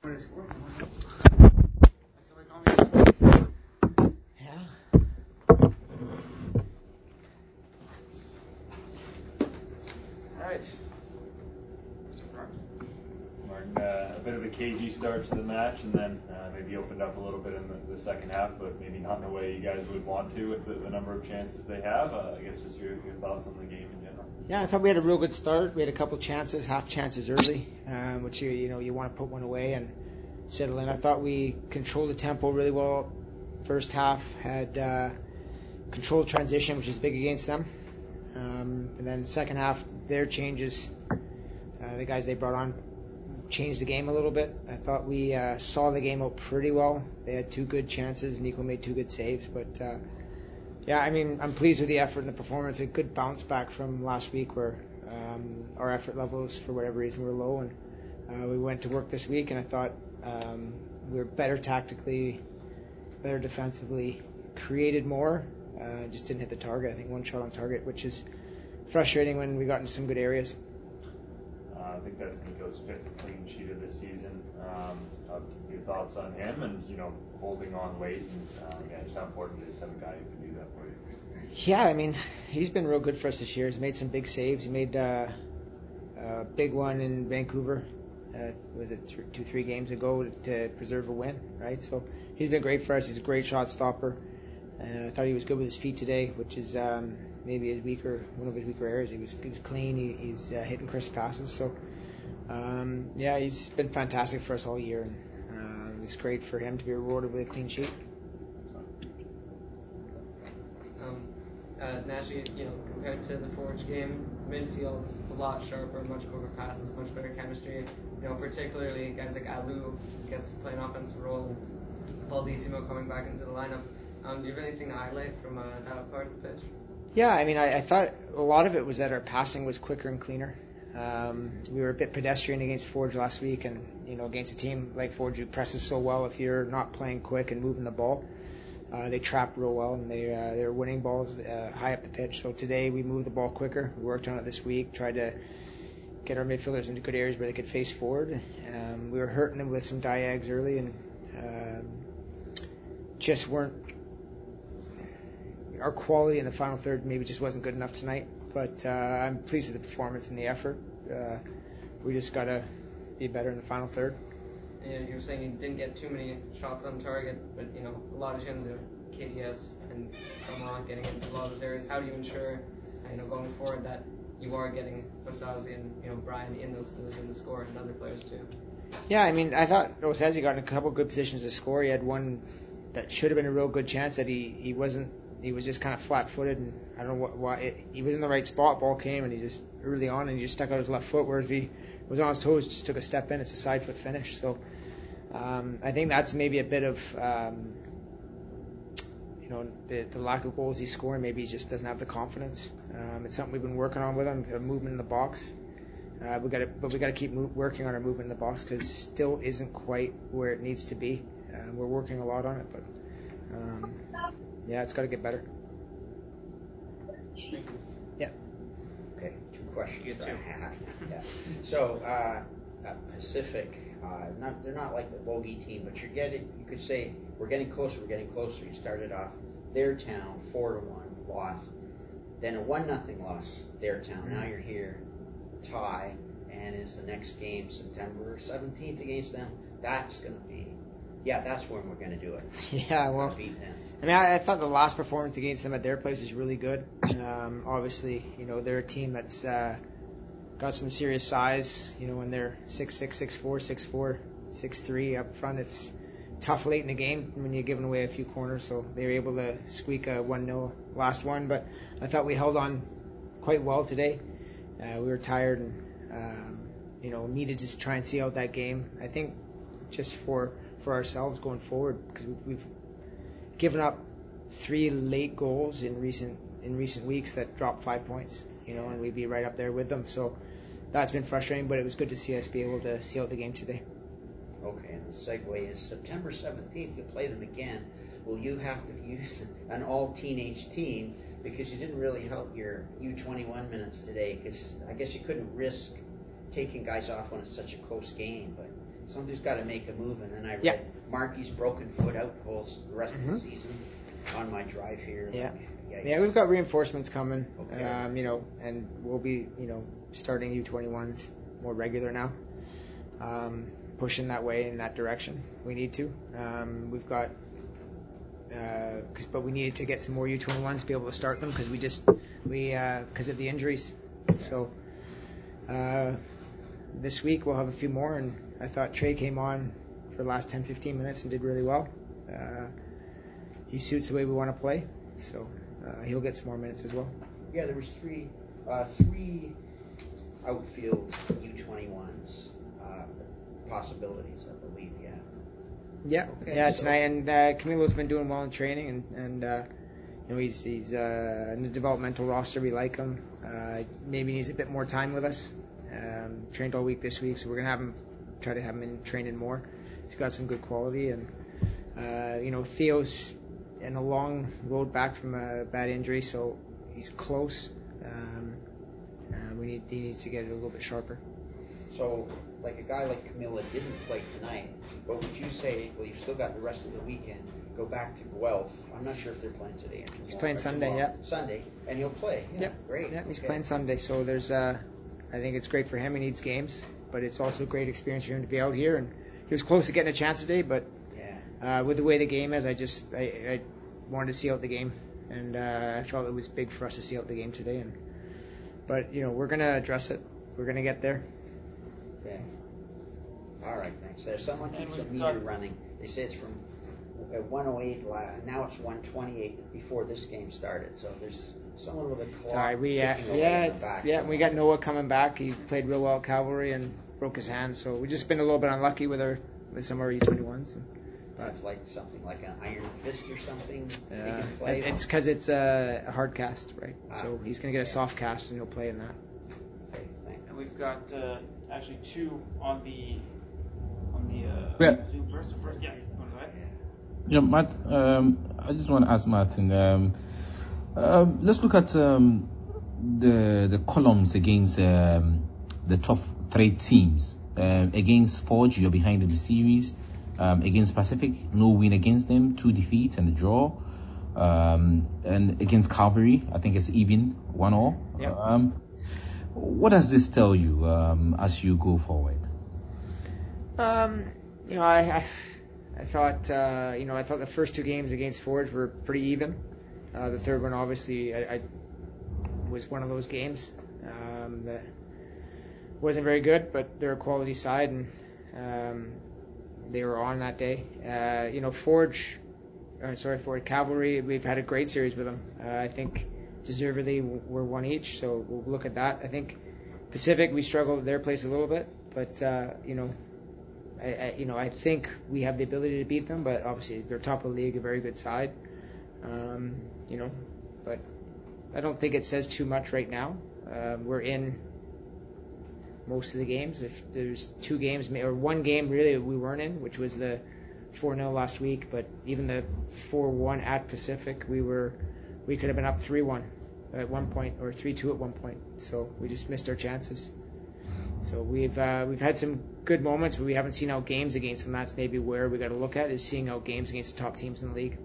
Yeah. All right. Martin, a bit of a cagey start to the match, and then maybe opened up a little bit in the second half, but maybe not in a way you guys would want to with the number of chances they have. I guess just your thoughts on the game in general. Yeah, I thought we had a real good start. We had a couple chances, half chances early, which you want to put one away and settle in. I thought we controlled the tempo really well. First half had controlled transition, which is big against them. And then second half, their changes, the guys they brought on, changed the game a little bit. I thought we saw the game out pretty well. They had two good chances. Nico made two good saves. But, I'm pleased with the effort and the performance. A good bounce back from last week where our effort levels, for whatever reason, were low. And we went to work this week, and I thought we were better tactically, better defensively, created more. Just didn't hit the target. I think one shot on target, which is frustrating when we got into some good areas. I think that's Nico's fifth clean sheet of the season. Your thoughts on him and, holding on late and just how important it is to have a guy who can do that for you? Yeah, he's been real good for us this year. He's made some big saves. He made a big one in Vancouver. Was it 2-3 games ago to preserve a win, right? So he's been great for us. He's a great shot stopper. I thought he was good with his feet today, which is maybe one of his weaker areas. He was clean. He's hitting crisp passes. So he's been fantastic for us all year, and it's great for him to be rewarded with a clean sheet. Naturally, compared to the Forge game, midfield a lot sharper, much quicker passes, much better chemistry. Particularly guys like Alou gets to play an offensive role, and Paul DeCimo coming back into the lineup. Do you have anything to highlight from that part of the pitch? Yeah, I thought a lot of it was that our passing was quicker and cleaner. We were a bit pedestrian against Forge last week, and against a team like Forge who presses so well, if you're not playing quick and moving the ball, they trap real well, and they're winning balls high up the pitch. So today we moved the ball quicker. We worked on it this week, tried to get our midfielders into good areas where they could face forward. We were hurting them with some diags early, and just weren't. Our quality in the final third maybe just wasn't good enough tonight, but I'm pleased with the performance and the effort. We just got to be better in the final third. Yeah, you were saying you didn't get too many shots on target, but a lot of chances of KDS and Vermont getting into a lot of those areas. How do you ensure, going forward that you are getting Osazi and Brian in those positions to score, and other players too? Yeah, I thought Osazi got in a couple good positions to score. He had one that should have been a real good chance that he wasn't. He was just kind of flat-footed, and I don't know why. He was in the right spot. Ball came, and he just early on, and he just stuck out his left foot. Where if he was on his toes, just took a step in. It's a side foot finish. So I think that's maybe a bit of the lack of goals he's scoring. Maybe he just doesn't have the confidence. It's something we've been working on with him. Movement in the box. We got to keep working on our movement in the box because still isn't quite where it needs to be. We're working a lot on it, but. It's got to get better. Yeah. Okay, two questions. You too. Yeah. So, Pacific, they're not like the bogey team, but you could say we're getting closer. You started off their town 4-1 loss, then a 1-0 loss their town. Now you're here, tie, and is the next game September 17th against them. That's going to be. Yeah, that's when we're going to do it. Yeah, well, beat them. I thought the last performance against them at their place was really good. Obviously, they're a team that's got some serious size. When they're 6'6", 6'4", 6'4", 6'3" up front, it's tough late in the game when you're giving away a few corners. So they were able to squeak a 1-0 last one. But I thought we held on quite well today. We were tired and needed to try and see out that game. I think just for ourselves going forward, because we've given up 3 late goals in recent weeks that dropped 5 points, and we'd be right up there with them. So that's been frustrating, but it was good to see us be able to see out the game today. Okay, and the segue is September 17th, you play them again. Will you have to use an all-teenage team because you didn't really help your U21 minutes today? Because I guess you couldn't risk taking guys off when it's such a close game, but somebody's got to make a move. And then I read Yeah. Markey's broken foot out the rest of the Mhm. season on my drive here. Yeah. Like, Yeah, we've got reinforcements coming, Okay. and we'll be, starting U21s more regular now, pushing that way in that direction. We need to. We've got, but we needed to get some more U21s to be able to start them because because of the injuries. So this week we'll have a few more, and I thought Trey came on for the last 10-15 minutes and did really well. He suits the way we want to play, so he'll get some more minutes as well. Yeah, there was three outfield U21s possibilities, I believe. Yeah, Okay, yeah, so- tonight, and Camilo's been doing well in training, and he's in the developmental roster. We like him. Maybe needs a bit more time with us. Trained all week this week, so we're gonna try to have him in training more. He's got some good quality, and Theo's in a long road back from a bad injury, so he's close. He needs to get it a little bit sharper. So, like a guy like Camilla didn't play tonight, but would you say, well, you've still got the rest of the weekend, go back to Guelph? I'm not sure if they're playing today or tomorrow. He's playing or Sunday, tomorrow. yeah. Sunday, and he'll play. Yeah, Yep. great. Yeah, he's Okay. playing Sunday, so there's I think it's great for him. He needs games, but it's also a great experience for him to be out here. And he was close to getting a chance today, but Yeah. with the way the game is, I wanted to see out the game, and I felt it was big for us to see out the game today. But we're gonna address it. We're gonna get there. Okay. All right, thanks. Someone And keeps a we've meter got- running. They say it's from 108, now it's 128 before this game started. So there's someone with a clock Sorry, we ticking away yeah, in the it's back we somewhere. got Noah coming back. He played real well at Cavalry and broke his hand, so we've just been a little bit unlucky with some of our U21s. That's like something like an iron fist or something. He Yeah, can play. it's because it's a hard cast, right? Ah, So he's gonna get a soft cast and he'll play in that. Okay, thanks. And we've got actually two on the Yeah. Zoom first. So first, yeah, you want to go ahead? Yeah, Matt, I just want to ask Martin, let's look at the columns against the top 3 teams. Against Forge, you're behind in the series. Against Pacific, no win against them, 2 defeats and a draw. And against Cavalry, I think it's even 1-1. Yeah. What does this tell you as you go forward? I thought the first 2 games against Forge were pretty even. The third one, obviously, I was one of those games that wasn't very good, but they're a quality side, and they were on that day. Forge Cavalry, we've had a great series with them. I think deservedly we're 1 each, so we'll look at that. I think Pacific, we struggled at their place a little bit, but I think we have the ability to beat them, but obviously they're top of the league, a very good side. But I don't think it says too much right now. We're in most of the games. If there's 2 games, or 1 game really we weren't in, which was the 4-0 last week, but even the 4-1 at Pacific, we could have been up 3-1 at one point, or 3-2 at one point. So we just missed our chances. So we've had some good moments, but we haven't seen out games against them. That's maybe where we got to look at, is seeing out games against the top teams in the league.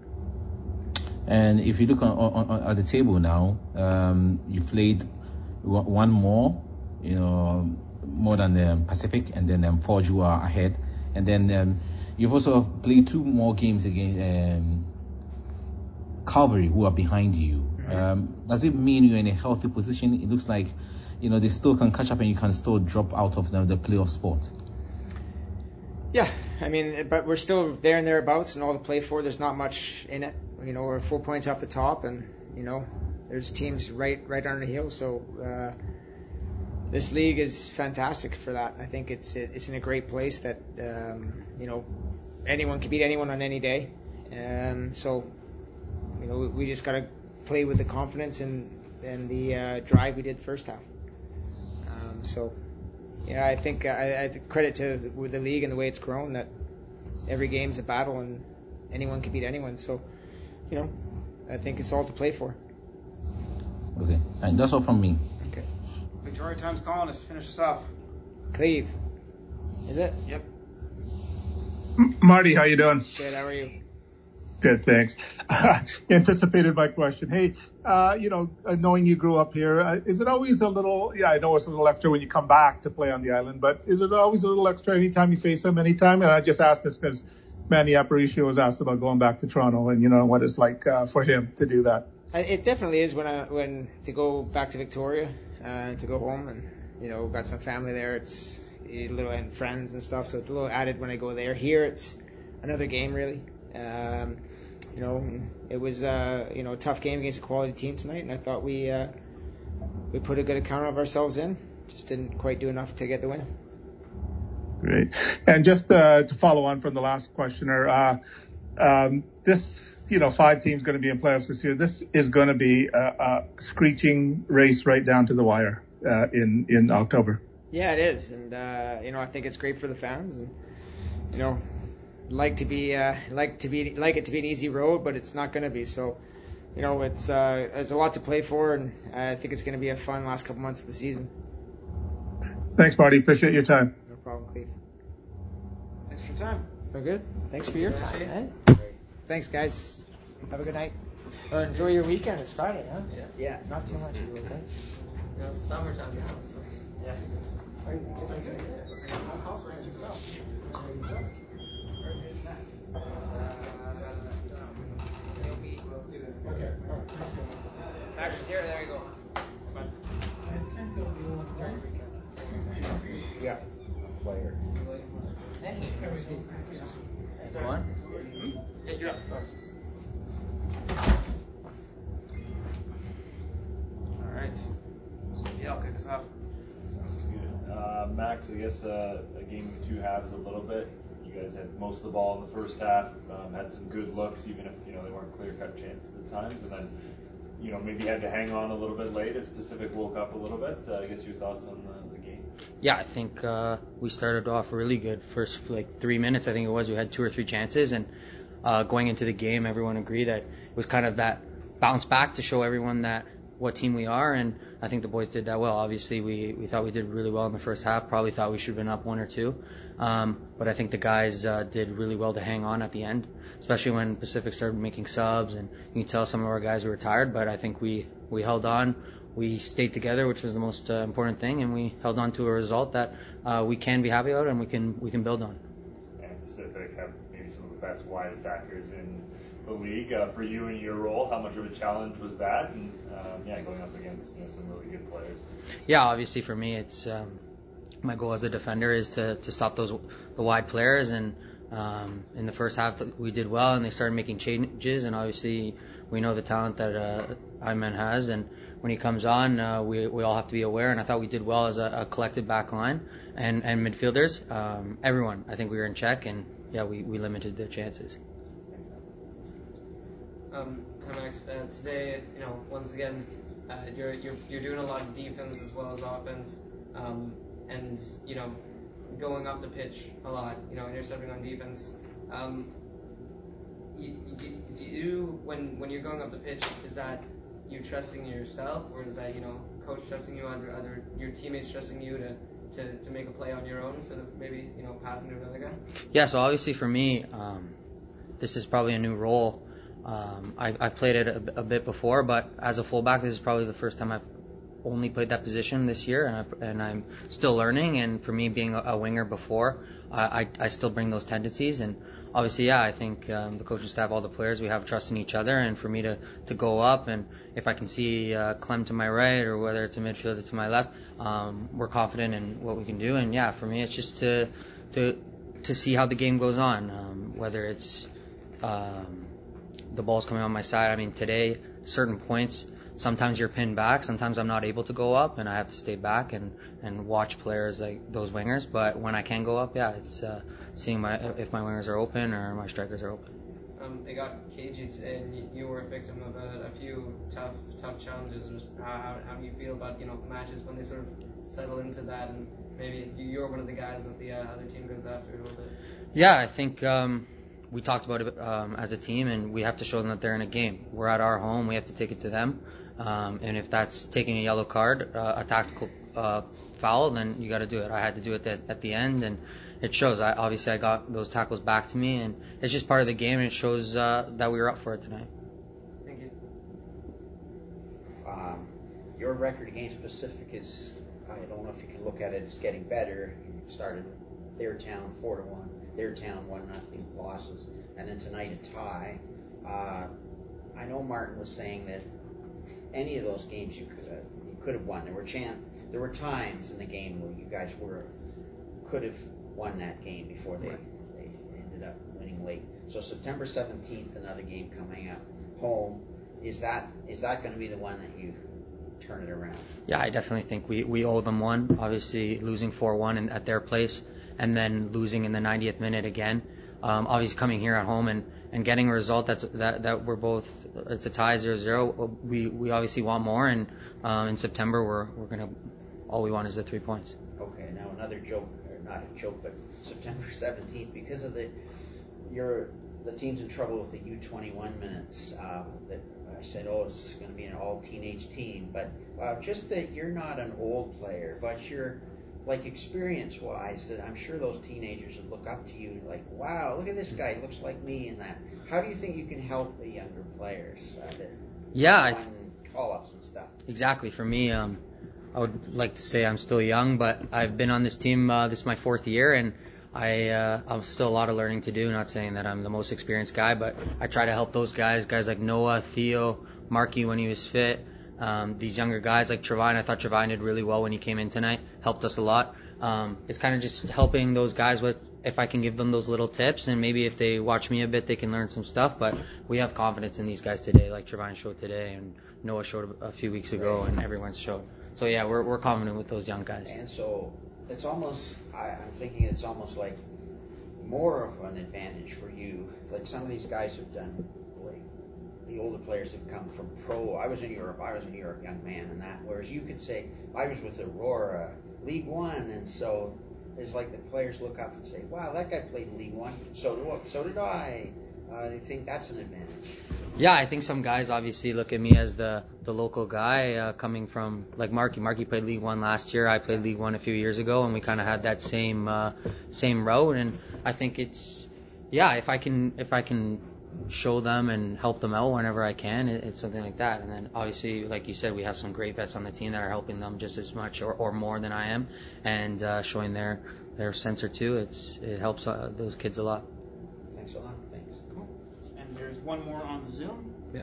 And if you look at the table now, you played 1 more, more than the Pacific, and then Forge, who are ahead, and then you've also played 2 more games against Cavalry, who are behind you. Mm-hmm. Does it mean you're in a healthy position? It looks like they still can catch up, and you can still drop out of the playoff spot. Yeah, but we're still there and thereabouts, and all to play for. There's not much in it. We're 4 points off the top, and there's teams right on the heel. So this league is fantastic for that. I think it's in a great place that anyone can beat anyone on any day. So we just got to play with the confidence and the drive we did the first half. Yeah, I think I credit to the league and the way it's grown, that every game's a battle and anyone can beat anyone. So, I think it's all to play for. Okay, and that's all from me. Okay. Victoria Times columnist, finish us off. Cleve. Is it? Yep. Marty, how you doing? Good. How are you? Good, thanks. Anticipated my question. Hey, knowing you grew up here, is it always a little, I know it's a little extra when you come back to play on the island, but is it always a little extra anytime you face him anytime? And I just asked this because Manny Aparicio was asked about going back to Toronto and what it's like for him to do that. It definitely is when to go back to Victoria, to go home, and got some family there. It's a little, and friends and stuff, so it's a little added when I go there. Here it's another game really. It was a tough game against a quality team tonight, and I thought we put a good account of ourselves in. Just didn't quite do enough to get the win. Great. And just to follow on from the last questioner, this 5 teams going to be in playoffs this year. This is going to be a screeching race right down to the wire in October. Yeah, it is, and I think it's great for the fans, and like it to be an easy road, but it's not going to be. So, it's there's a lot to play for, and I think it's going to be a fun last couple months of the season. Thanks, Marty. Appreciate your time. No problem, Cleve. Thanks for your time. We're good. Thanks for your time, man. Thanks, guys. Have a good night. Enjoy your weekend. It's Friday, huh? Yeah. Not too much. You okay? It's summertime now, so. Yeah. Max is here. There you go. Yeah. Player. One. Yeah, you're up. All right. So, yeah, I'll kick us off. Sounds good. Max, I guess a game of 2 halves a little bit. You guys had most of the ball in the first half, had some good looks, even if they weren't clear-cut chances at times, and then maybe had to hang on a little bit late as Pacific woke up a little bit. I guess your thoughts on the game? Yeah, I think we started off really good. First 3 minutes, I think it was, we had 2 or 3 chances, and going into the game, everyone agreed that it was kind of that bounce back to show everyone that what team we are, and I think the boys did that well. Obviously, we thought we did really well in the first half. Probably thought we should have been up 1 or 2, but I think the guys did really well to hang on at the end, especially when Pacific started making subs, and you can tell some of our guys were tired, but I think we held on. We stayed together, which was the most important thing, and we held on to a result that we can be happy about and we can build on. And Pacific have maybe some of the best wide attackers in the league. For you in your role, how much of a challenge was that? And going up against some really good players. Yeah, obviously for me, it's my goal as a defender is to stop the wide players. And in the first half, we did well, and they started making changes. And obviously, we know the talent that Ayman has, and when he comes on, we all have to be aware. And I thought we did well as a collective back line and midfielders. Everyone, I think we were in check, and we limited their chances. Hi Max. Today, once again, you're doing a lot of defense as well as offense, and going up the pitch a lot, intercepting on defense. Do you, when you're going up the pitch, is that you trusting yourself, or is that coach trusting you, other your teammates trusting you to make a play on your own instead of maybe passing to another guy? Yeah. So obviously for me, this is probably a new role. I've played it a bit before, but as a fullback, this is probably the first time I've only played that position this year, and I'm still learning. And for me, being a winger before, I still bring those tendencies. And obviously, I think the coaching staff, all the players, we have trust in each other. And for me to go up, and if I can see Clem to my right, or whether it's a midfielder to my left, we're confident in what we can do. And for me, it's just to see how the game goes on, whether it's the ball's coming on my side. I mean, today, certain points, sometimes you're pinned back, sometimes I'm not able to go up, and I have to stay back and watch players like those wingers. But when I can go up, it's seeing if my wingers are open or my strikers are open. It got cagey today, and you were a victim of a few tough challenges. How do you feel about matches when they sort of settle into that, and maybe you're one of the guys that the other team goes after a little bit? Yeah, I think we talked about it as a team, and we have to show them that they're in a game. We're at our home, we have to take it to them, and if that's taking a yellow card, a tactical foul, then you got to do it. I had to do it at the end, and it shows. Obviously I got those tackles back to me, and it's just part of the game, and it shows that we were up for it tonight. Thank you. Your record against Pacific is, I don't know if you can look at it as getting better. You started their town 4-1, their town 1-0 losses, and then tonight a tie. I know Martin was saying that any of those games you could have won. There were times in the game where you guys could have won that game before they ended up winning late. So September 17th, another game coming up home. Is that going to be the one that you turn it around? Yeah, I definitely think we owe them one. Obviously, losing 4-1 at their place, and then losing in the 90th minute again. Obviously, coming here at home and getting a result that we're both, it's a tie 0-0. We obviously want more, and in September we're gonna, all we want is the 3 points. Okay, now another joke, or not a joke, but September 17th, because of the team's in trouble with the U21 minutes. That I said, it's going to be an all-teenage team, but just that you're not an old player, but you're like experience-wise, that I'm sure those teenagers would look up to you like, wow, look at this guy, he looks like me, and that. How do you think you can help the younger players? Call-ups and stuff. Exactly. For me, I would like to say I'm still young, but I've been on this team. This is my 4th year, and I'm still a lot of learning to do. Not saying that I'm the most experienced guy, but I try to help those guys like Noah, Theo, Marky when he was fit. These younger guys like Trevine. I thought Trevine did really well when he came in tonight. Helped us a lot. It's kind of just helping those guys with, if I can give them those little tips, and maybe if they watch me a bit, they can learn some stuff. But we have confidence in these guys today, like Trevine showed today, and Noah showed a few weeks ago, and everyone's showed. So yeah, we're confident with those young guys. And so it's almost, I'm thinking it's almost like more of an advantage for you. Like some of these guys have done, like the older players have come from pro. I was in Europe, young man, and that. Whereas you could say, I was with Aurora, League One, and so it's like the players look up and say, wow, that guy played in League One. So did I. I think that's an advantage. Yeah, I think some guys obviously look at me as the local guy coming from, like Marky. Marky played League One last year. I played League One a few years ago, and we kind of had that same road. And I think it's, if I can show them and help them out whenever I can, it's something like that. And then obviously, like you said, we have some great vets on the team that are helping them just as much or more than I am, and showing their sense or two. It helps those kids a lot. Thanks a lot. Thanks. Cool. And there's one more on the Zoom. Yeah.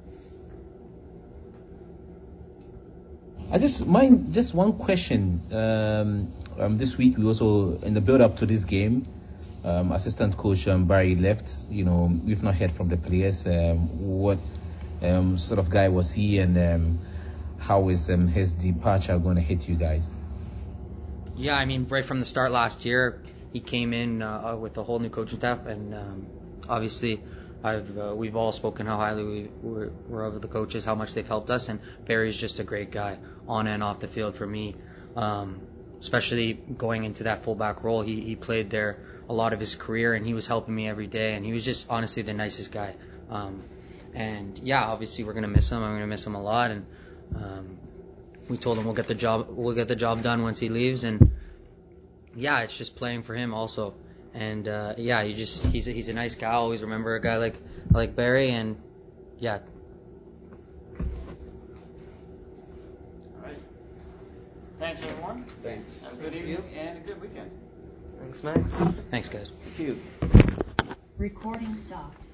I just one question. This week we also, in the build up to this game, assistant coach Barry left. We've not heard from the players. What sort of guy was he, and how is his departure going to hit you guys? Yeah, I mean, right from the start last year, he came in with a whole new coaching staff, and obviously we've all spoken how highly we're of the coaches, how much they've helped us, and Barry's just a great guy on and off the field for me, especially going into that fullback role. He played there a lot of his career, and he was helping me every day, and he was just honestly the nicest guy. And yeah, obviously we're gonna miss him. I'm gonna miss him a lot, and we told him we'll get the job done once he leaves, and yeah, it's just playing for him also. And yeah, he's a nice guy. I always remember a guy like Barry, and yeah. All right. Thanks, everyone. Thanks. Have a good evening and a good weekend. Thanks, Max. Thanks, guys. Thank you. Recording stopped.